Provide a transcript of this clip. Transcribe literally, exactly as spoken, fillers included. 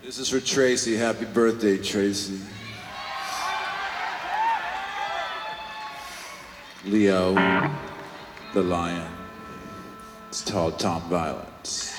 This is for Tracy. Happy birthday, Tracy. Leo, the lion. It's called Tom Violence.